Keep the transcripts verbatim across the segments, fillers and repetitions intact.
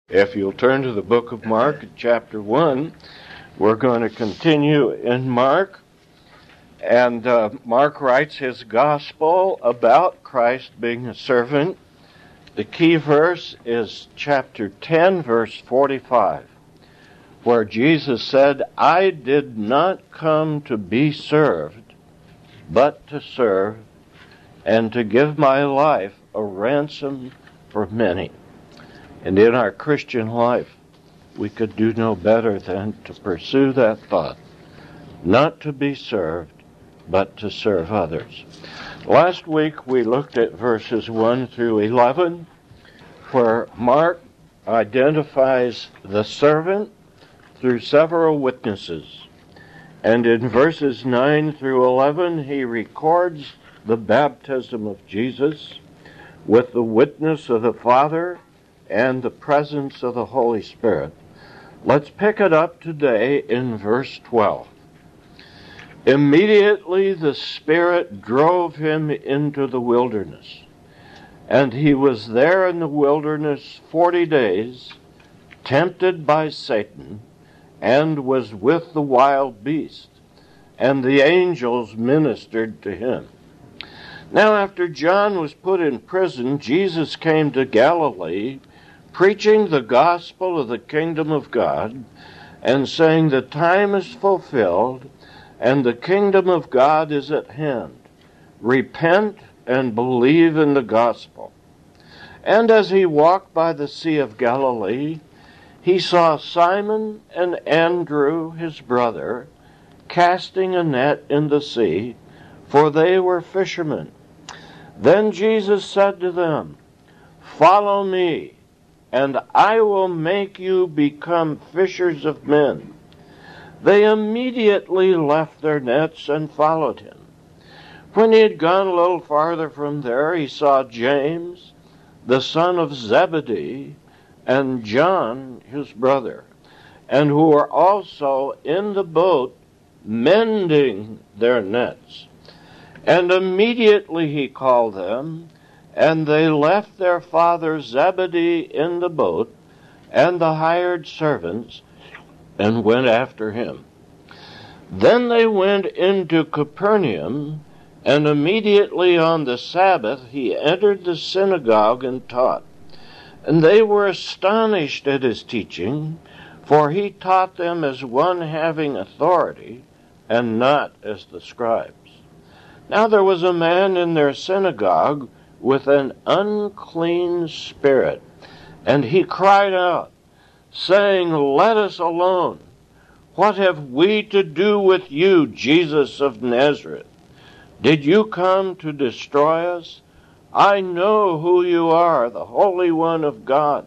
If you'll turn to the book of Mark, chapter one, we're going to continue in Mark. And uh, Mark writes his gospel about Christ being a servant. The key verse is chapter ten, verse forty-five, where Jesus said, "I did not come to be served, but to serve, and to give my life a ransom for many." And in our Christian life, we could do no better than to pursue that thought, not to be served, but to serve others. Last week, we looked at verses one through eleven, where Mark identifies the servant through several witnesses. And in verses nine through eleven, he records the baptism of Jesus with the witness of the Father and the presence of the Holy Spirit. Let's pick it up today in verse twelve. Immediately the Spirit drove him into the wilderness, and he was there in the wilderness forty days, tempted by Satan, and was with the wild beast, and the angels ministered to him. Now after John was put in prison, Jesus came to Galilee, preaching the gospel of the kingdom of God, and saying, "The time is fulfilled, and the kingdom of God is at hand. Repent and believe in the gospel." And as he walked by the Sea of Galilee, he saw Simon and Andrew, his brother, casting a net in the sea, for they were fishermen. Then Jesus said to them, "Follow me, and I will make you become fishers of men." They immediately left their nets and followed him. When he had gone a little farther from there, he saw James, the son of Zebedee, and John, his brother, and who were also in the boat mending their nets. And immediately he called them, and they left their father Zebedee in the boat and the hired servants and went after him. Then they went into Capernaum, and immediately on the Sabbath he entered the synagogue and taught. And they were astonished at his teaching, for he taught them as one having authority, and not as the scribes. Now there was a man in their synagogue with an unclean spirit, and he cried out, saying, "Let us alone. What have we to do with you, Jesus of Nazareth? Did you come to destroy us? I know who you are, the Holy One of God."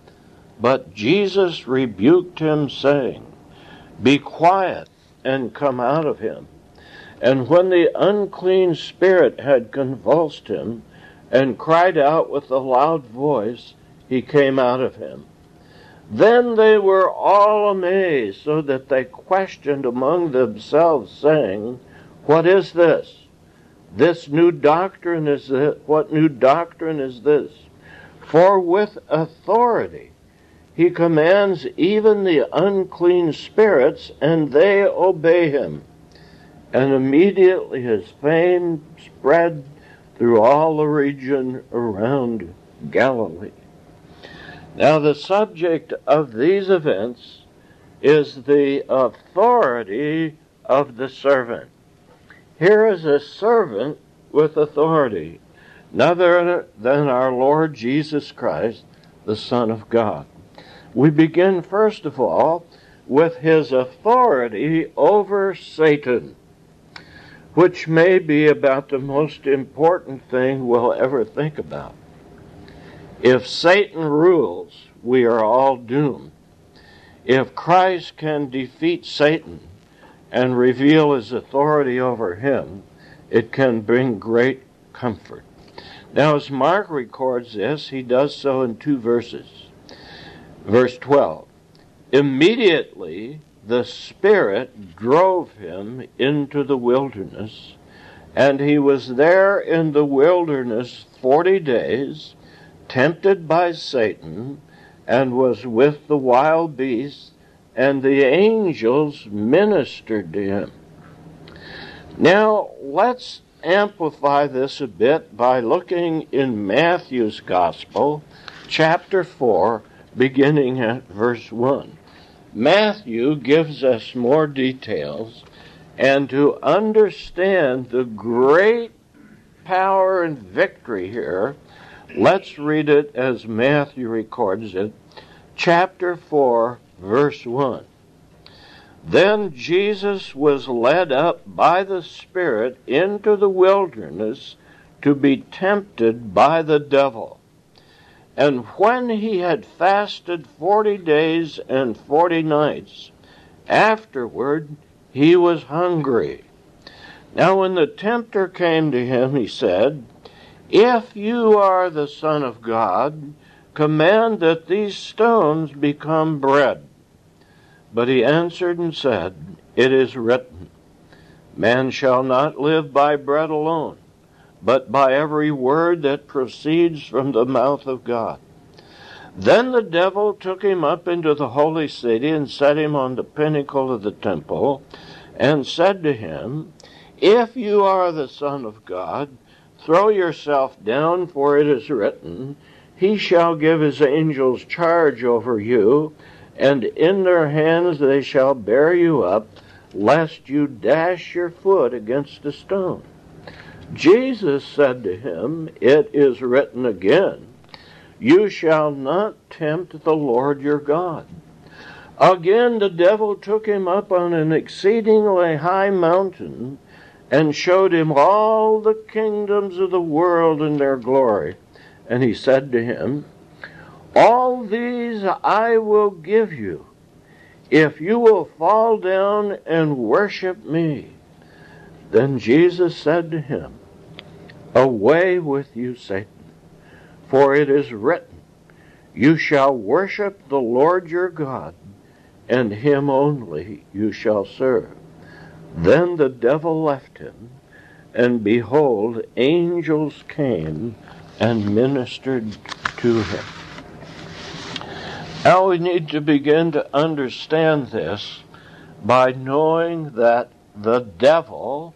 But Jesus rebuked him, saying, "Be quiet and come out of him." And when the unclean spirit had convulsed him, and cried out with a loud voice, he came out of him. Then they were all amazed, so that they questioned among themselves, saying, "What is this? This new doctrine is this? What new doctrine is this? For with authority he commands even the unclean spirits, and they obey him." And immediately his fame spread through all the region around Galilee. Now the subject of these events is the authority of the servant. Here is a servant with authority, none other than our Lord Jesus Christ, the Son of God. We begin first of all with his authority over Satan, which may be about the most important thing we'll ever think about. If Satan rules, we are all doomed. If Christ can defeat Satan and reveal his authority over him, it can bring great comfort. Now, as Mark records this, he does so in two verses. Verse twelve, "Immediately the Spirit drove him into the wilderness, and he was there in the wilderness forty days, tempted by Satan, and was with the wild beasts, and the angels ministered to him. Now, let's amplify this a bit by looking in Matthew's Gospel, chapter four, beginning at verse one. Matthew gives us more details, and to understand the great power and victory here, let's read it as Matthew records it, chapter four, verse one. Then Jesus was led up by the Spirit into the wilderness to be tempted by the devil. And when he had fasted forty days and forty nights, afterward he was hungry. Now when the tempter came to him, he said, "If you are the Son of God, command that these stones become bread." But he answered and said, "It is written, man shall not live by bread alone, but by every word that proceeds from the mouth of God." Then the devil took him up into the holy city and set him on the pinnacle of the temple, and said to him, "If you are the Son of God, throw yourself down, for it is written, he shall give his angels charge over you, and in their hands they shall bear you up, lest you dash your foot against a stone." Jesus said to him, "It is written again, you shall not tempt the Lord your God." Again the devil took him up on an exceedingly high mountain, and showed him all the kingdoms of the world and their glory. And he said to him, "All these I will give you, if you will fall down and worship me." Then Jesus said to him, "Away with you, Satan, for it is written, you shall worship the Lord your God, and him only you shall serve." Then the devil left him, and behold, angels came and ministered to him. Now we need to begin to understand this by knowing that the devil,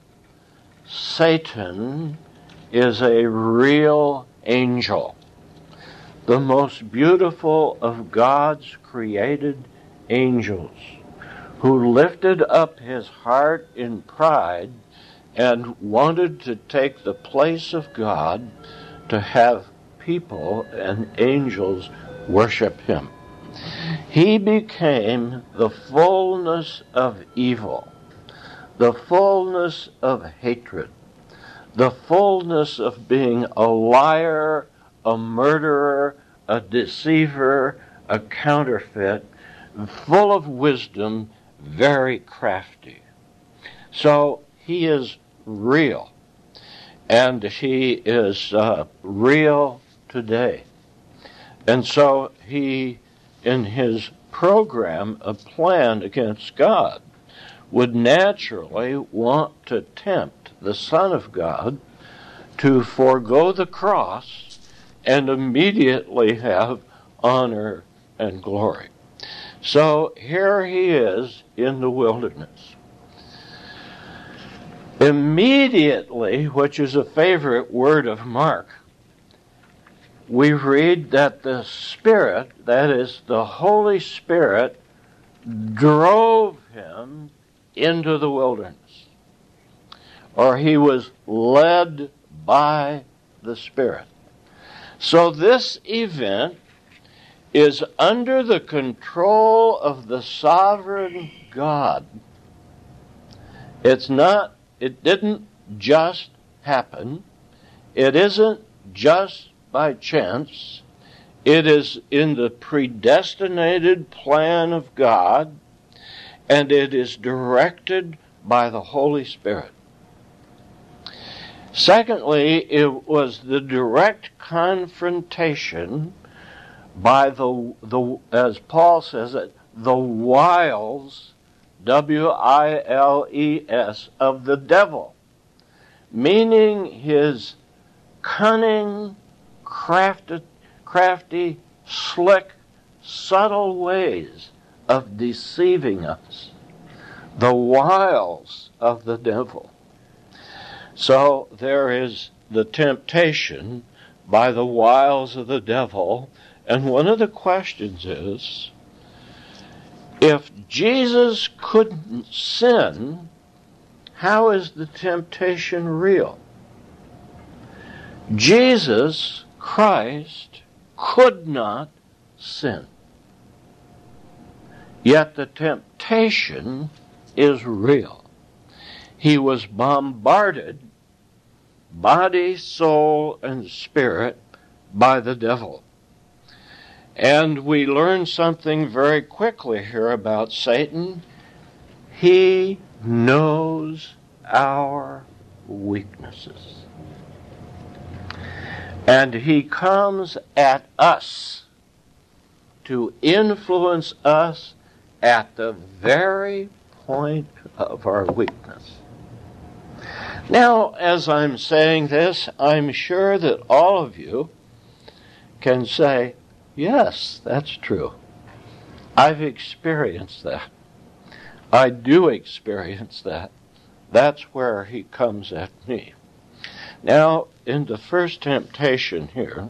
Satan, is a real angel, the most beautiful of God's created angels, who lifted up his heart in pride and wanted to take the place of God, to have people and angels worship him. He became the fullness of evil, the fullness of hatred, the fullness of being a liar, a murderer, a deceiver, a counterfeit, full of wisdom, very crafty. So he is real, and he is uh, real today. And so he, in his program, a plan against God, would naturally want to tempt the Son of God to forego the cross and immediately have honor and glory. So here he is in the wilderness. Immediately, which is a favorite word of Mark, we read that the Spirit, that is the Holy Spirit, drove him into the wilderness, or he was led by the Spirit. So this event is under the control of the sovereign God. It's not, it didn't just happen. It isn't just by chance. It is in the predestinated plan of God, and it is directed by the Holy Spirit. Secondly, it was the direct confrontation by the, the as Paul says it, the wiles, W I L E S, of the devil, meaning his cunning, crafty, crafty, slick subtle ways of deceiving us, the wiles of the devil. So there is the temptation by the wiles of the devil, and one of the questions is, if Jesus couldn't sin, how is the temptation real? Jesus Christ could not sin. Yet the temptation is real. He was bombarded, body, soul, and spirit, by the devil. And we learn something very quickly here about Satan. He knows our weaknesses. And he comes at us to influence us at the very point of our weakness. Now, as I'm saying this, I'm sure that all of you can say, yes, that's true. I've experienced that. I do experience that. That's where he comes at me. Now, in the first temptation here,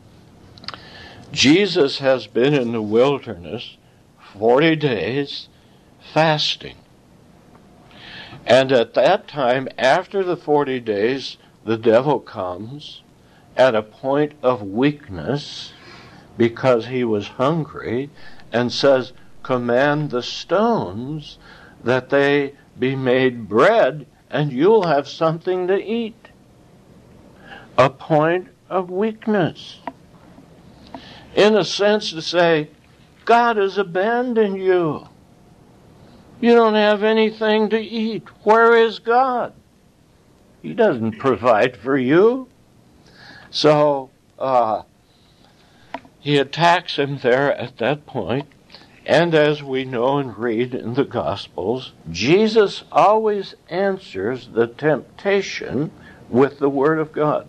Jesus has been in the wilderness forty days fasting. And at that time, after the forty days, the devil comes at a point of weakness because he was hungry and says, command the stones that they be made bread and you'll have something to eat. A point of weakness. In a sense to say, God has abandoned you. You don't have anything to eat. Where is God? He doesn't provide for you. So uh, he attacks him there at that point. And as we know and read in the Gospels, Jesus always answers the temptation with the Word of God.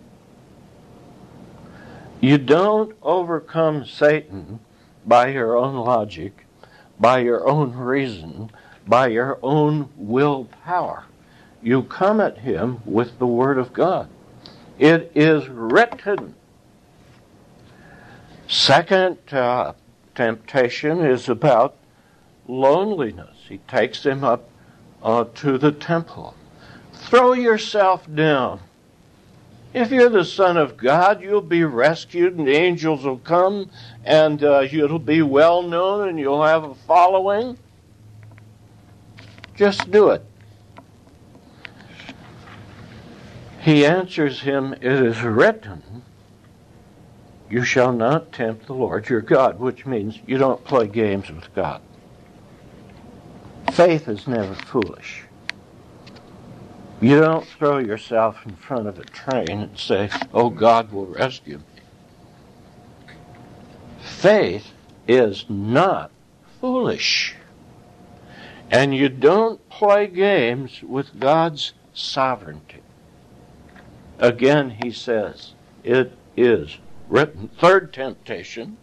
You don't overcome Satan by your own logic, by your own reason, by your own willpower. You come at him with the Word of God. It is written. Second uh, temptation is about loneliness. He takes him up uh, to the temple. Throw yourself down. If you're the Son of God, you'll be rescued and the angels will come and uh, you'll be well known and you'll have a following. Just do it. He answers him, it is written, you shall not tempt the Lord your God, which means you don't play games with God. Faith is never foolish. You don't throw yourself in front of a train and say, oh, God will rescue me. Faith is not foolish. And you don't play games with God's sovereignty. Again, he says, it is written. Third temptation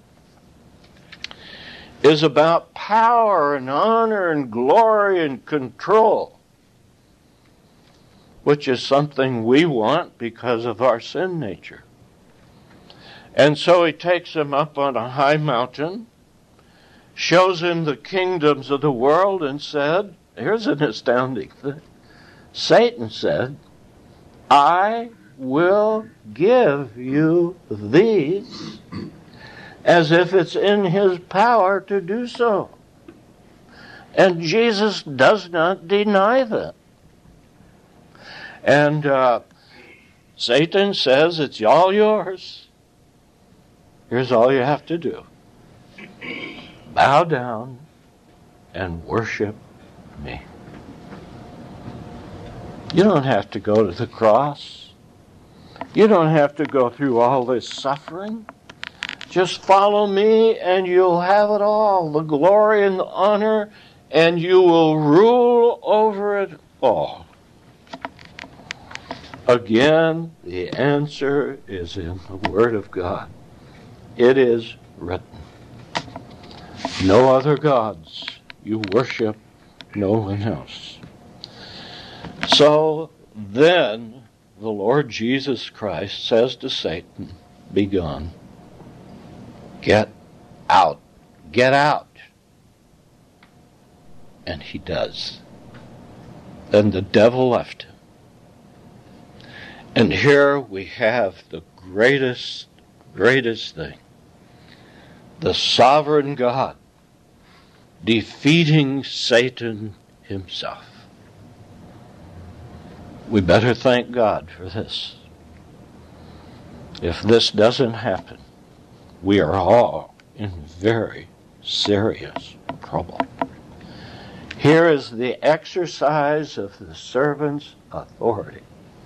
is about power and honor and glory and control, which is something we want because of our sin nature. And so he takes him up on a high mountain, shows him the kingdoms of the world, and said, here's an astounding thing. Satan said, I will give you these as if it's in his power to do so. And Jesus does not deny that. And uh, Satan says, it's all yours. Here's all you have to do. Bow down and worship me. You don't have to go to the cross. You don't have to go through all this suffering. Just follow me and you'll have it all, the glory and the honor, and you will rule over it all. Again, the answer is in the Word of God. It is written. No other gods. You worship no one else. So then the Lord Jesus Christ says to Satan, be gone. Get out. Get out. And he does. Then the devil left him. And here we have the greatest, greatest thing. The sovereign God defeating Satan himself. We better thank God for this. If this doesn't happen, we are all in very serious trouble. Here is the exercise of the servant's authority.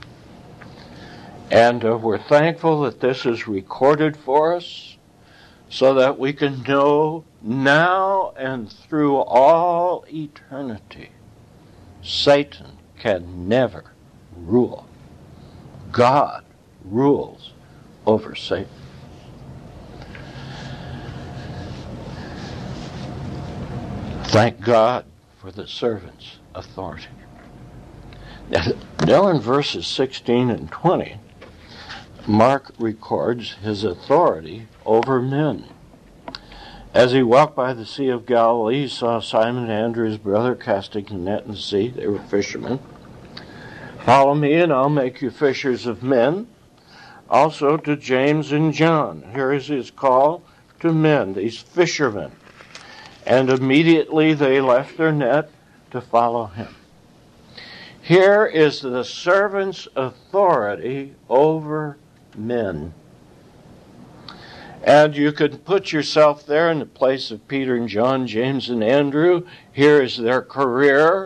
And uh, we're thankful that this is recorded for us so that we can know now and through all eternity, Satan can never rule. God rules over Satan. Thank God for the servant's authority. Now in verses sixteen and twenty, Mark records his authority over men. As he walked by the Sea of Galilee, he saw Simon and Andrew, his brother, casting a net in the sea. They were fishermen. Follow me, and I'll make you fishers of men. Also to James and John. Here is his call to men, these fishermen. And immediately they left their net to follow him. Here is the servant's authority over men. And you could put yourself there in the place of Peter and John, James and Andrew. Here is their career.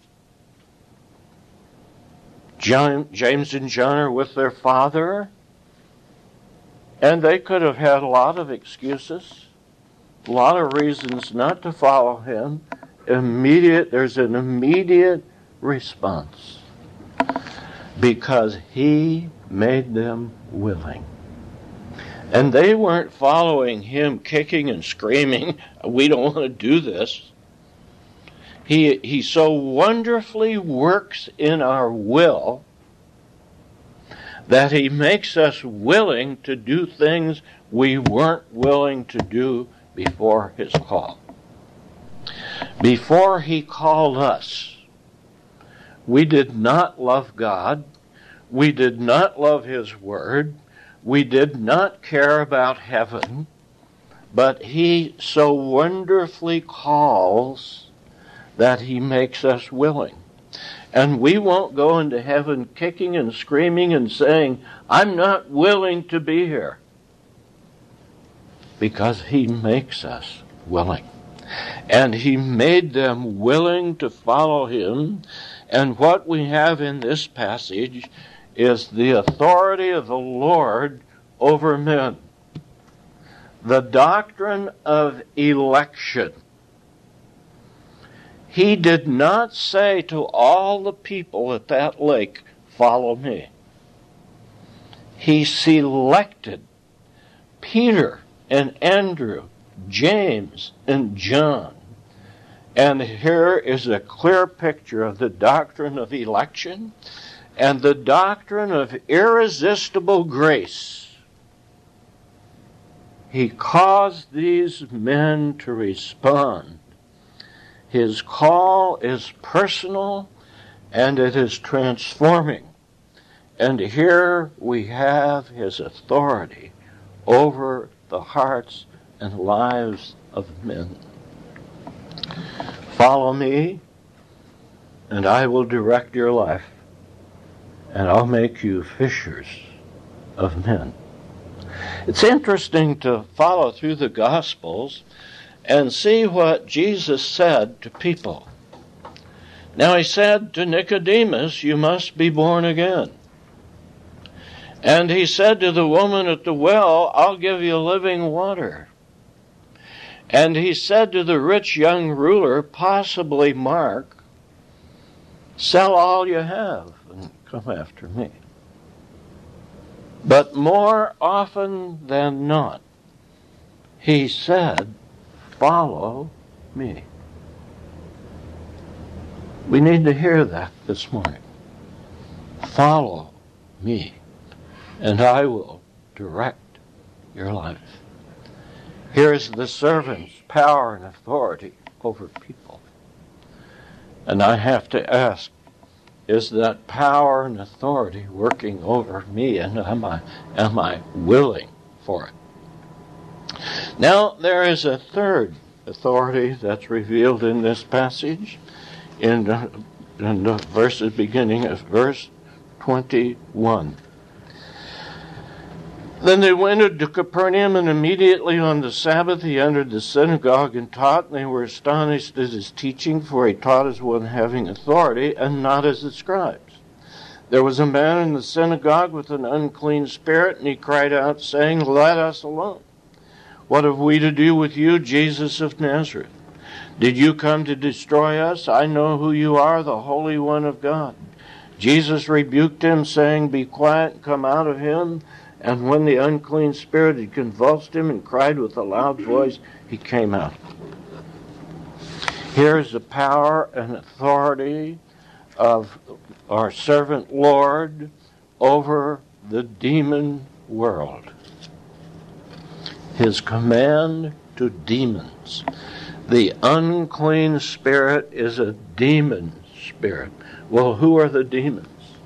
John, James and John are with their father. And they could have had a lot of excuses, a lot of reasons not to follow him. Immediate, there's an immediate response. Because he made them willing. And they weren't following him kicking and screaming, we don't want to do this. He, he so wonderfully works in our will that he makes us willing to do things we weren't willing to do before his call. Before he called us, we did not love God. We did not love his word. We did not care about heaven. But he so wonderfully calls that he makes us willing. And we won't go into heaven kicking and screaming and saying, I'm not willing to be here. Because he makes us willing. And he made them willing to follow him. And what we have in this passage is the authority of the Lord over men. The doctrine of election. He did not say to all the people at that lake, follow me. He selected Peter and Andrew, James and John. And here is a clear picture of the doctrine of election and the doctrine of irresistible grace. He caused these men to respond. His call is personal and it is transforming. And here we have his authority over the hearts and lives of men. Follow me, and I will direct your life, and I'll make you fishers of men. It's interesting to follow through the Gospels and see what Jesus said to people. Now he said to Nicodemus, you must be born again. And he said to the woman at the well, I'll give you living water. And he said to the rich young ruler, possibly Mark, sell all you have and come after me. But more often than not, he said, follow me. We need to hear that this morning. Follow me, and I will direct your life. Here's the servant's power and authority over people. And I have to ask, is that power and authority working over me, and am I, am I willing for it? Now, there is a third authority that's revealed in this passage, in the, in the verses beginning of verse twenty-one. Then they went into Capernaum, and immediately on the Sabbath he entered the synagogue and taught, and they were astonished at his teaching, for he taught as one having authority, and not as the scribes. There was a man in the synagogue with an unclean spirit, and he cried out, saying, Let us alone. What have we to do with you, Jesus of Nazareth? Did you come to destroy us? I know who you are, the Holy One of God. Jesus rebuked him, saying, Be quiet, and come out of him. And when the unclean spirit had convulsed him and cried with a loud voice, he came out. Here is the power and authority of our servant Lord over the demon world. His command to demons. The unclean spirit is a demon spirit. Well, who are the demons?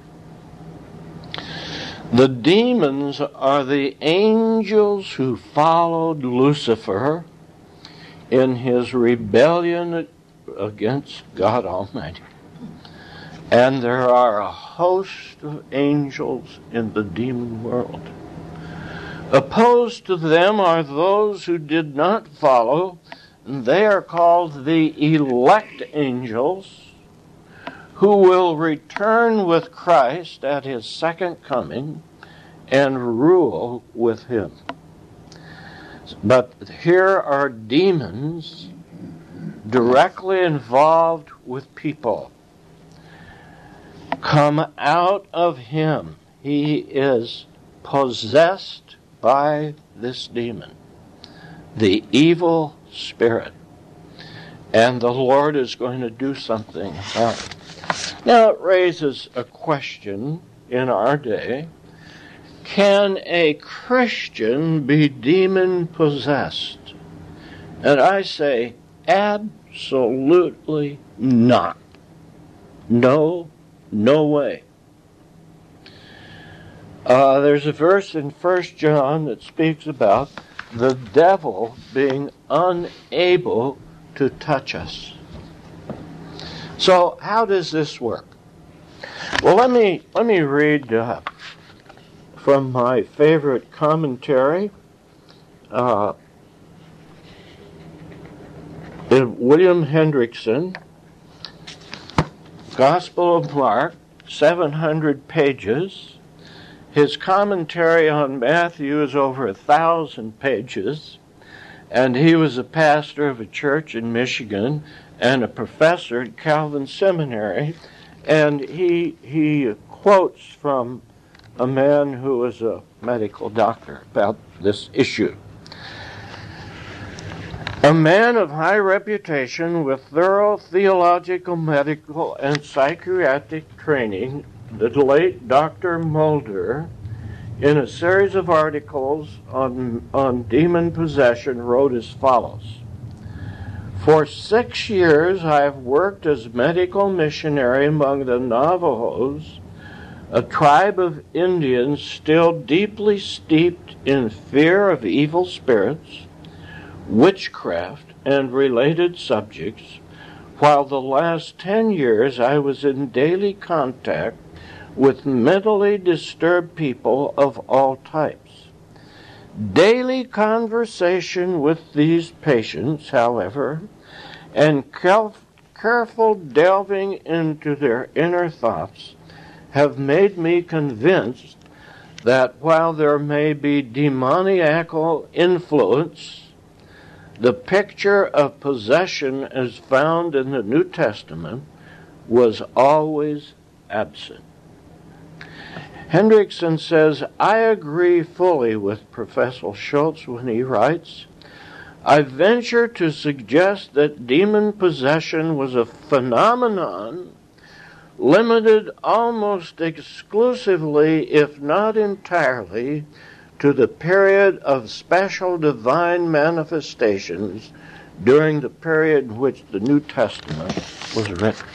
The demons are the angels who followed Lucifer in his rebellion against God Almighty. And there are a host of angels in the demon world. Opposed to them are those who did not follow, and they are called the elect angels, who will return with Christ at his second coming and rule with him. But here are demons directly involved with people. Come out of him. He is possessed by this demon, the evil spirit. And the Lord is going to do something about it. Now it raises a question in our day. Can a Christian be demon-possessed? And I say, absolutely not. No, no way. Uh, there's a verse in First John that speaks about the devil being unable to touch us. So how does this work? Well, let me let me read uh, from my favorite commentary, uh, William Hendrickson, Gospel of Mark, seven hundred pages. His commentary on Matthew is over a thousand pages, and he was a pastor of a church in Michigan and a professor at Calvin Seminary, and he he quotes from a man who was a medical doctor about this issue. A man of high reputation with thorough theological, medical, and psychiatric training, the late Doctor Mulder, in a series of articles on, on demon possession, wrote as follows. For six years I have worked as medical missionary among the Navajos, a tribe of Indians still deeply steeped in fear of evil spirits, witchcraft, and related subjects, while the last ten years I was in daily contact with mentally disturbed people of all types. Daily conversation with these patients, however, and careful delving into their inner thoughts have made me convinced that while there may be demoniacal influence, the picture of possession as found in the New Testament was always absent. Hendrickson says, I agree fully with Professor Schultz when he writes, I venture to suggest that demon possession was a phenomenon limited almost exclusively, if not entirely, to the period of special divine manifestations during the period in which the New Testament was written.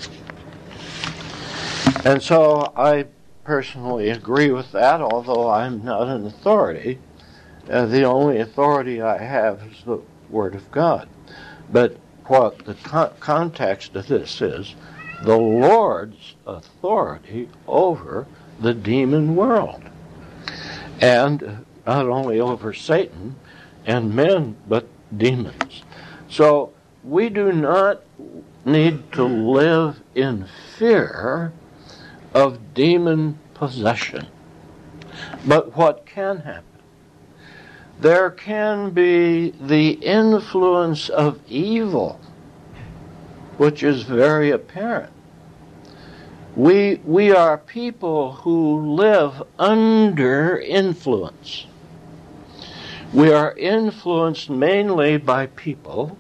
And so I personally agree with that, although I'm not an authority. Uh, the only authority I have is the Word of God. But what the co- context of this is, the Lord's authority over the demon world. And not only over Satan and men, but demons. So we do not need to live in fear of demon possession. But what can happen? There can be the influence of evil, which is very apparent. We, we are people who live under influence. We are influenced mainly by people,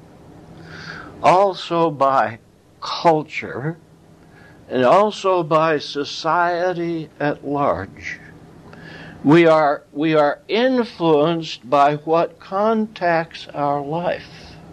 also by culture, and also by society at large. We are, we are influenced by what contacts our life,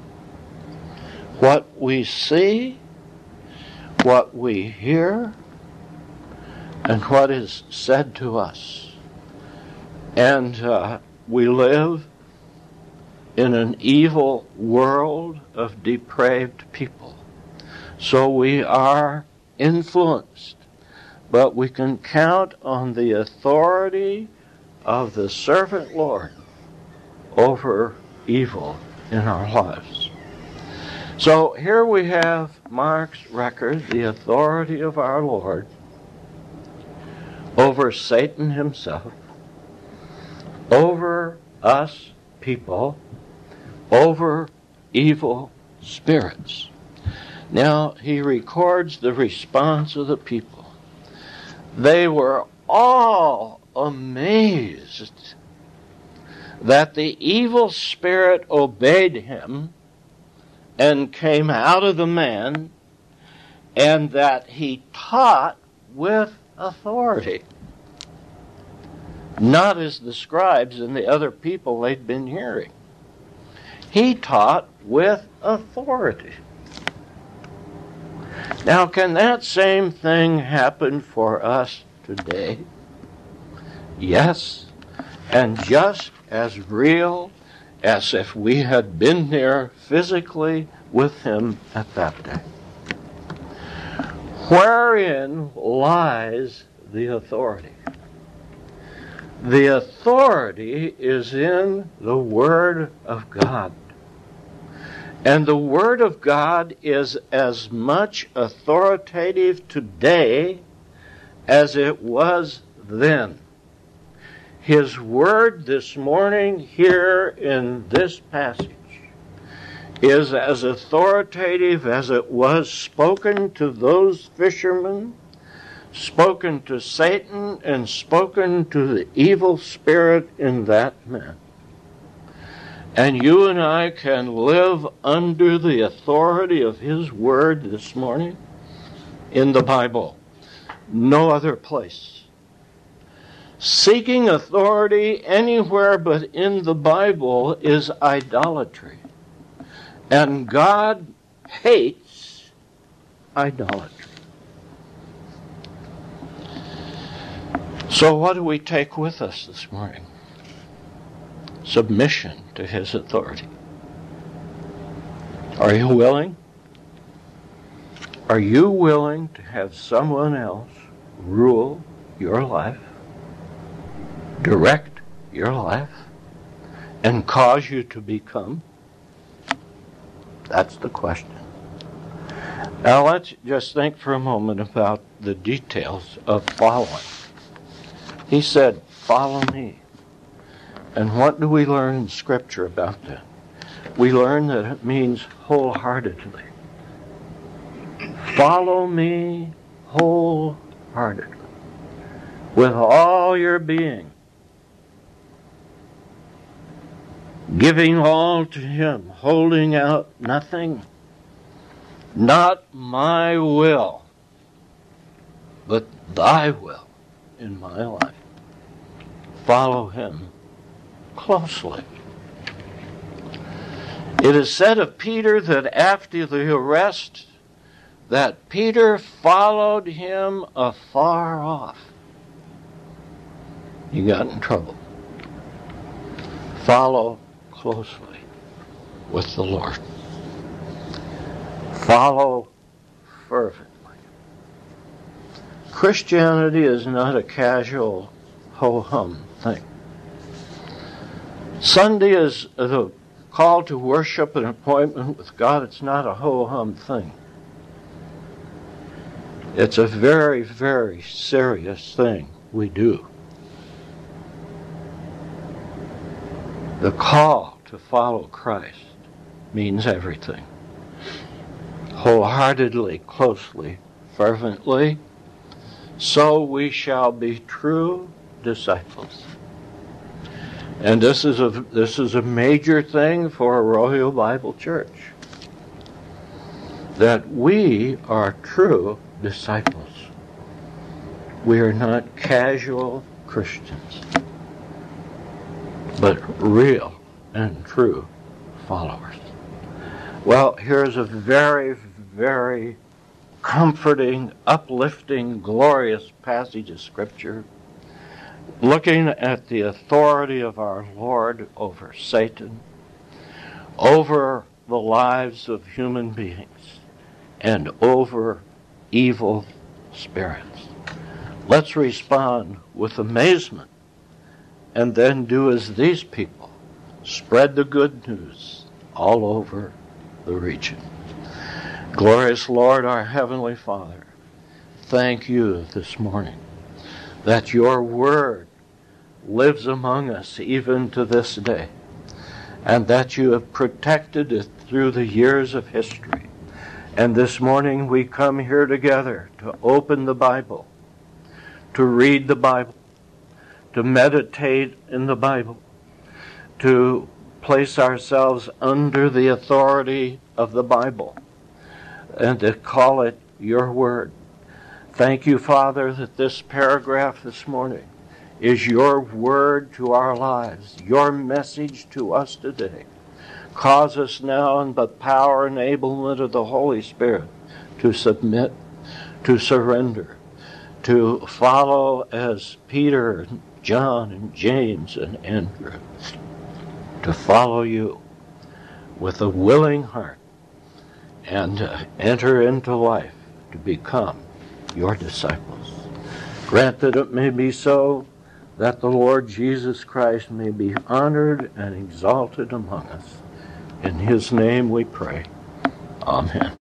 what we see, what we hear, and what is said to us. And uh, we live in an evil world of depraved people. So we are influenced, but we can count on the authority of the servant Lord over evil in our lives. So here we have Mark's record, the authority of our Lord over Satan himself, over us people, over evil spirits. Now he records the response of the people. They were all amazed that the evil spirit obeyed him and came out of the man, and that he taught with authority. Not as the scribes and the other people they'd been hearing. He taught with authority. Now, can that same thing happen for us today? Yes, and just as real as if we had been there physically with him at that day. Wherein lies the authority? The authority is in the Word of God. And the Word of God is as much authoritative today as it was then. His Word this morning here in this passage is as authoritative as it was spoken to those fishermen, spoken to Satan, and spoken to the evil spirit in that man. And you and I can live under the authority of His Word this morning in the Bible. No other place. Seeking authority anywhere but in the Bible is idolatry. And God hates idolatry. So what do we take with us this morning? Submission to His authority. Are you willing? Are you willing to have someone else rule your life, direct your life, and cause you to become? That's the question. Now let's just think for a moment about the details of following. He said, "Follow me." And what do we learn in Scripture about that? We learn that it means wholeheartedly. Follow me wholeheartedly, with all your being. giving all to him, holding out nothing. Not my will, but thy will in my life. Follow him closely. It is said of Peter that after the arrest, that Peter followed him afar off. He got in trouble. Follow closely with the Lord. Follow fervently. Christianity is not a casual ho-hum thing. Sunday is the call to worship, an appointment with God. It's not a ho-hum thing. It's a very, very serious thing we do. The call to follow Christ means everything. Wholeheartedly, closely, fervently, so we shall be true disciples. And this is a this is a major thing for Arroyo Bible Church, that we are true disciples. We are not casual Christians, but real and true followers. Well, here's a very, very comforting, uplifting, glorious passage of Scripture, looking at the authority of our Lord over Satan, over the lives of human beings, and over evil spirits. Let's respond with amazement, and then do as these people, spread the good news all over the region. Glorious Lord, our Heavenly Father, thank you this morning that your word lives among us even to this day, and that you have protected it through the years of history. And this morning we come here together to open the Bible, to read the Bible, to meditate in the Bible, to place ourselves under the authority of the Bible, and to call it your word. Thank you, Father, that this paragraph this morning is your word to our lives, your message to us today. Cause us now in the power and enablement of the Holy Spirit to submit, to surrender, to follow as Peter and John and James and Andrew, to follow you with a willing heart and uh, enter into life to become your disciples. Grant that it may be so, that the Lord Jesus Christ may be honored and exalted among us. In his name we pray. Amen.